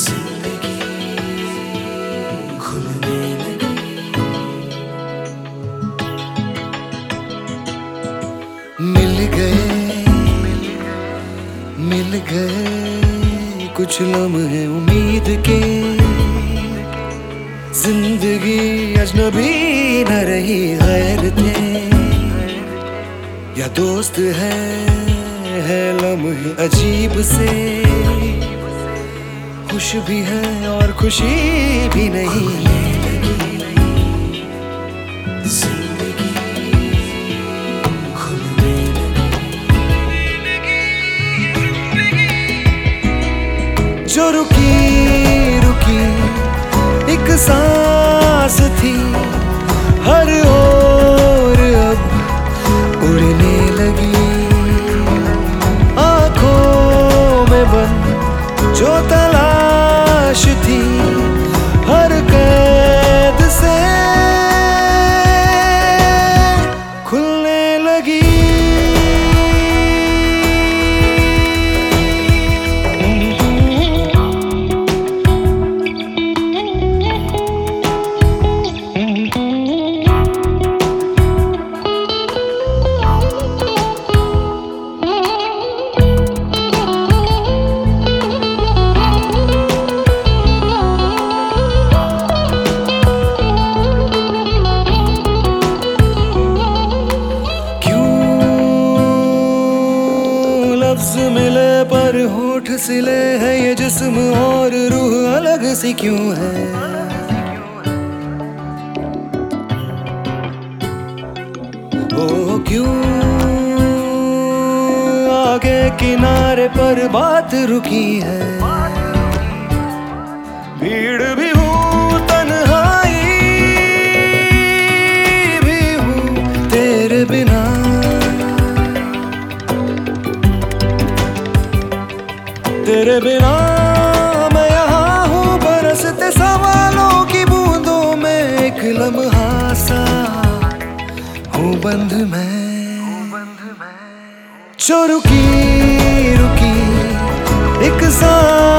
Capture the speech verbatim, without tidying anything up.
मिल गए मिल गए कुछ लम्हे उम्मीद के, जिंदगी अजनबी न रही गैर थे, या दोस्त है है लम्हे अजीब से, खुश भी है और खुशी भी नहीं। जो रुकी रुकी एक सांस थी, हर ओर अब उड़ने लगी, आंखों में बंद जो तलाश थी, हर कैद से खुलने लगी। लफ्ज़ मिले पर होठ सिले है, ये जिस्म और रूह अलग सी क्यों है। ओ क्यों आगे किनारे पर बात रुकी है, भीड़ भी हूँ तन्हाई भी हूँ तेरे बिना, तेरे बिना मैं यहाँ हूँ बरसते सवालों की बूंदों में, एक लम्हा सा हूँ बंद मैं। जो रुकी रुकी एक सांस